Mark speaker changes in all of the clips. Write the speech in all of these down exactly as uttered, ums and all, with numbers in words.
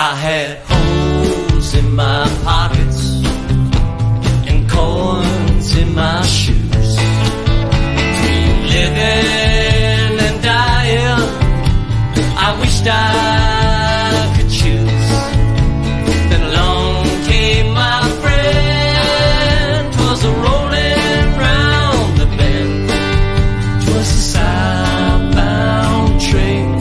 Speaker 1: I had holes in my pockets and corns in my shoes. Between living and dying, I wished I could choose. Then along came my friend. 'Twas a rolling round the bend. 'Twas a southbound train.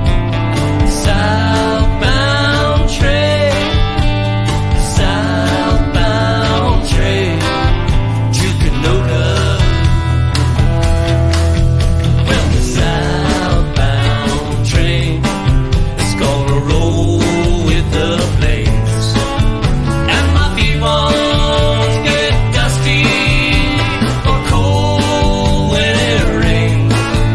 Speaker 1: Southbound train. Southbound train. To Canoga. Well, the southbound train is gonna roll with the flames. And my feet won't get dusty or cold when it rains.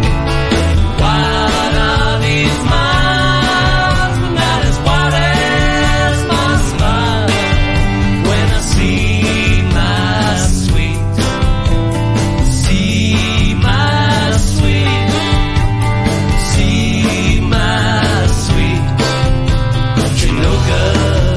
Speaker 1: Wide are these miles, but not as wide as my smile. When I see my sweet, see my sweet, see my sweet Canoga.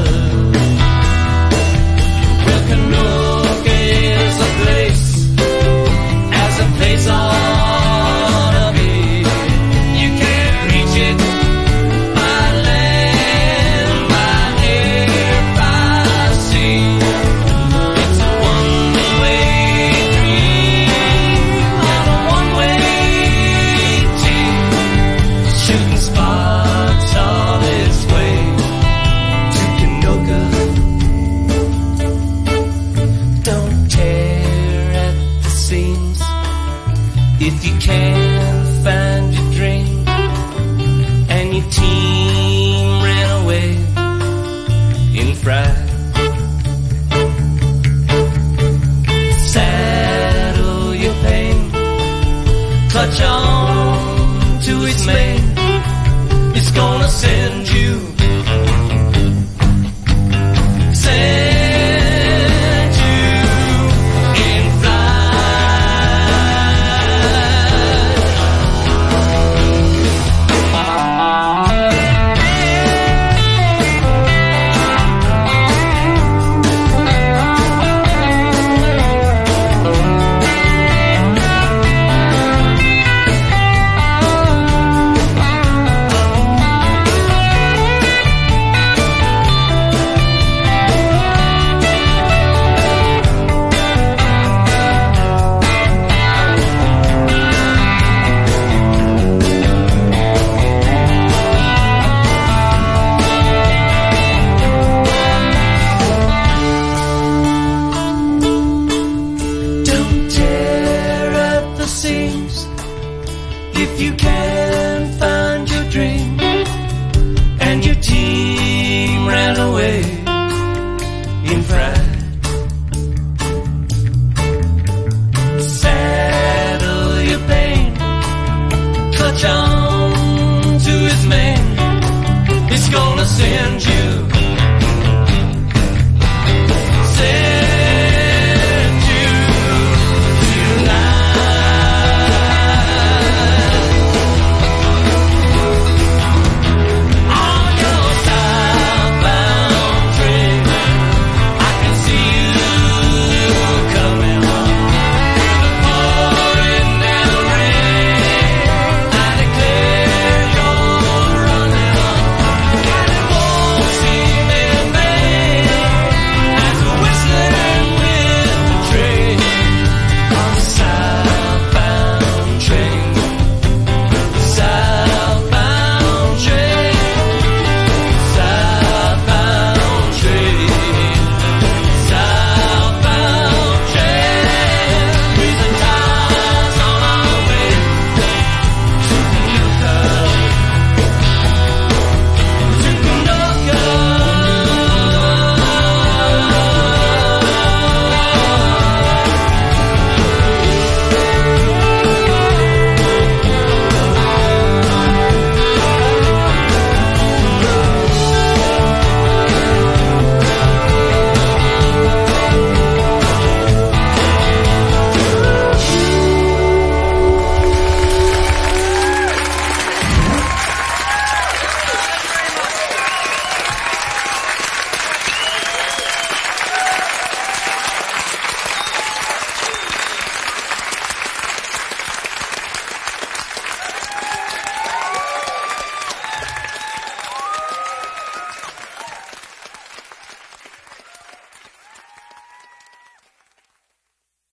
Speaker 1: Well, Canoga is a place, as a place ought to be. You can't reach it by land, by air, by sea. It's a one-way dream on a one-way team, shooting sparks all its way to Canoga. Don't tear at the seams if you can't find your dream, and your team ran away in fright. Saddle your pain, clutch on to its mane. It's gonna send you, send you in Don't tear at the seams if you can't find your dream, and your team ran away in fright. Saddle your pain, clutch on to its mane. It's gonna send you